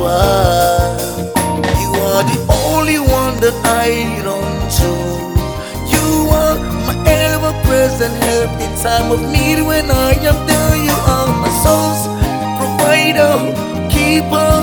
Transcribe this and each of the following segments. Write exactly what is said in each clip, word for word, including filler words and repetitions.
are. You are the only one that I run to. You are my ever-present help in time of need. When I am there, you are my source, provider, keeper,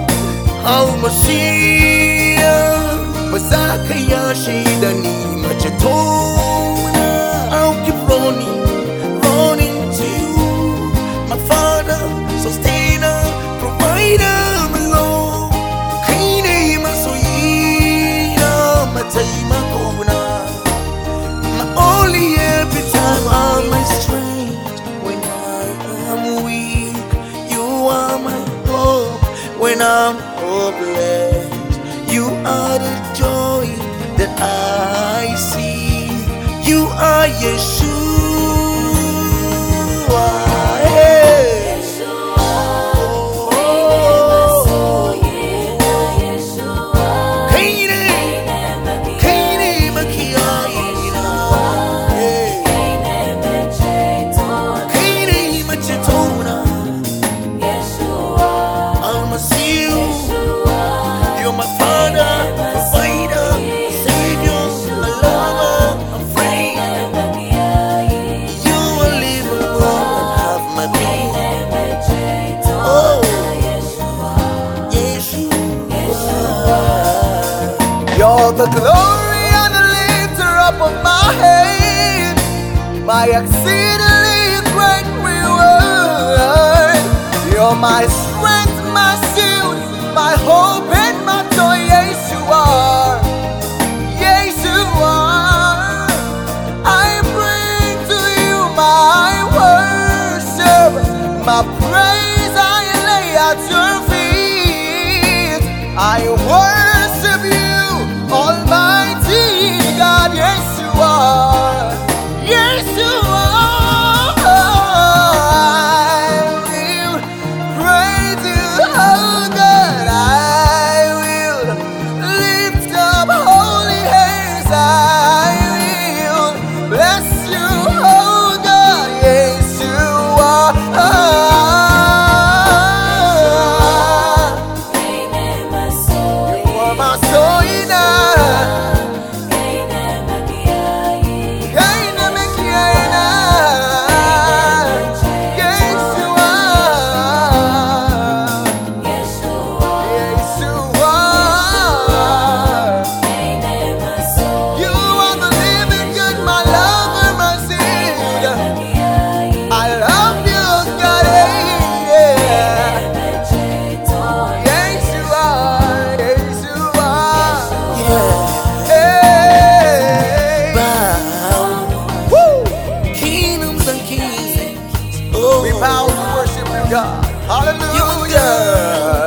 Al-Mashiach. Bazaka ya shaida ni machetona. I'll keep running, running to you, my Father, sustainer, provider, my Lord. Kaine masoyina, mataima kona. My only every time I'm my strength. When I am weak, you are my hope. When I'm hopeless, you are the joy that I see. You are Yeshua. Hey. You're my Father, provider, Savior, a lover, a friend. You will live and have my being. Oh, Yeshua. You're the glory and the lifter up of my head, my exceedingly great reward. You're my strength, my shield, my hope and my joy. Yes, you are. Yes, you are. I bring to you my worship, my praise I lay at your feet. I worship you, Almighty God. Yes, you are. Yes, you are. We bow to worship you, God. Hallelujah.